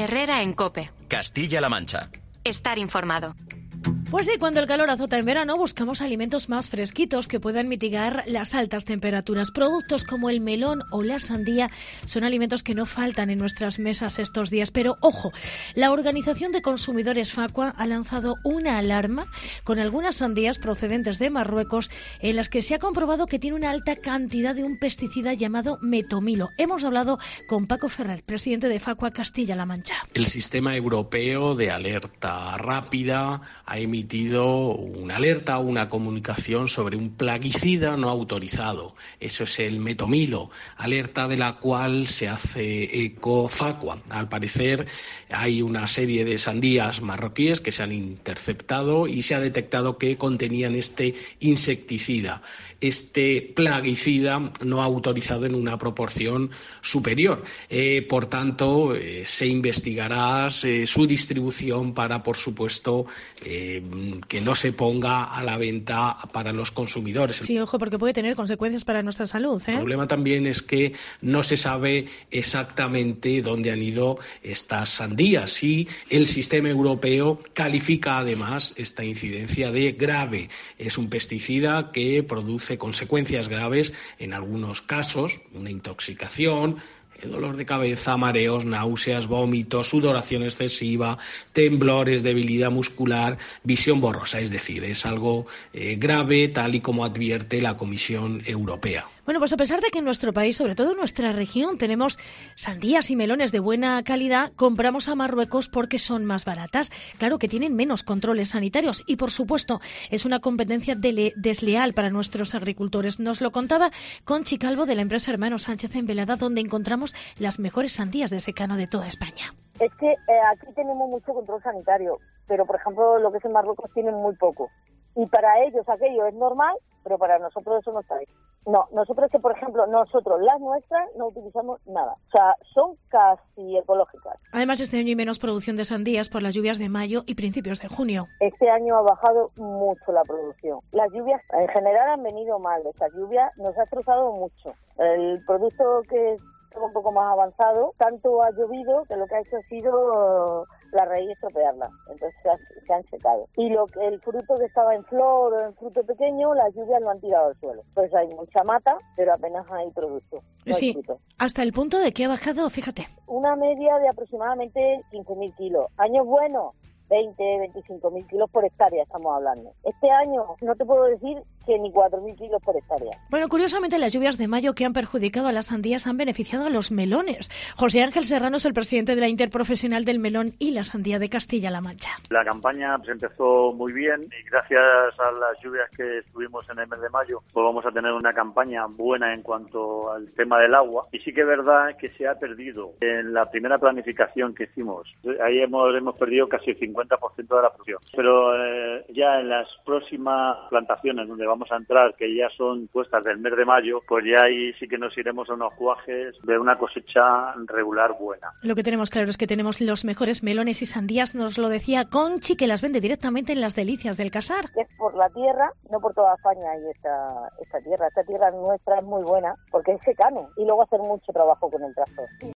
Herrera en COPE. Castilla-La Mancha. Estar informado. Pues sí, cuando el calor azota en verano buscamos alimentos más fresquitos que puedan mitigar las altas temperaturas. Productos como el melón o la sandía son alimentos que no faltan en nuestras mesas estos días. Pero ojo, la Organización de Consumidores Facua ha lanzado una alarma con algunas sandías procedentes de Marruecos en las que se ha comprobado que tiene una alta cantidad de un pesticida llamado metomilo. Hemos hablado con Paco Ferrer, presidente de Facua Castilla-La Mancha. El sistema europeo de alerta rápida ha emitido una alerta, una comunicación sobre un plaguicida no autorizado. Eso es el metomilo, alerta de la cual se hace eco Facua. Al parecer hay una serie de sandías marroquíes que se han interceptado y se ha detectado que contenían este insecticida, este plaguicida no autorizado en una proporción superior. Por tanto, se investigará su distribución para, por supuesto, que no se ponga a la venta para los consumidores. Sí, ojo, porque puede tener consecuencias para nuestra salud, ¿eh? El problema también es que no se sabe exactamente dónde han ido estas sandías y el sistema europeo califica además esta incidencia de grave. Es un pesticida que produce consecuencias graves en algunos casos, una intoxicación, dolor de cabeza, mareos, náuseas, vómitos, sudoración excesiva, temblores, debilidad muscular, visión borrosa. Es decir, es algo grave, tal y como advierte la Comisión Europea. Bueno, pues a pesar de que en nuestro país, sobre todo en nuestra región, tenemos sandías y melones de buena calidad, compramos a Marruecos porque son más baratas. Claro que tienen menos controles sanitarios y, por supuesto, es una competencia desleal para nuestros agricultores. Nos lo contaba Conchi Calvo de la empresa Hermanos Sánchez en Velada, donde encontramos las mejores sandías de secano de toda España. Es que aquí tenemos mucho control sanitario, pero, por ejemplo, lo que es en Marruecos tienen muy poco. Y para ellos aquello es normal, pero para nosotros eso no está bien. No, nosotros que, por ejemplo, las nuestras no utilizamos nada. O sea, son casi ecológicas. Además, este año hay menos producción de sandías por las lluvias de mayo y principios de junio. Este año ha bajado mucho la producción. Las lluvias en general han venido mal. Estas lluvias nos ha destrozado mucho. El producto que es un poco más avanzado, tanto ha llovido que lo que ha hecho ha sido la raíz estropearla, entonces se han secado. Y el fruto que estaba en flor o en fruto pequeño, las lluvias lo han tirado al suelo. Pues hay mucha mata, pero apenas hay producto. No sí, hay fruto. Hasta el punto de que ha bajado, fíjate. Una media de aproximadamente 15.000 kilos. Años buenos, 25.000 kilos por hectárea estamos hablando. Este año no te puedo decir que ni 4.000 kilos por hectárea. Bueno, curiosamente las lluvias de mayo que han perjudicado a las sandías han beneficiado a los melones. José Ángel Serrano es el presidente de la Interprofesional del Melón y la Sandía de Castilla-La Mancha. La campaña empezó muy bien y gracias a las lluvias que tuvimos en el mes de mayo, pues vamos a tener una campaña buena en cuanto al tema del agua. Y sí que es verdad que se ha perdido en la primera planificación que hicimos. Ahí hemos perdido casi el 50% de la producción. Pero ya en las próximas plantaciones donde vamos a entrar, que ya son puestas del mes de mayo, pues ya ahí sí que nos iremos a unos cuajes de una cosecha regular buena. Lo que tenemos claro es que tenemos los mejores melones y sandías, nos lo decía Conchi, que las vende directamente en Las Delicias del Casar. Es por la tierra, no por toda España hay esta tierra. Esta tierra nuestra es muy buena porque es secano y luego hacer mucho trabajo con el tractor.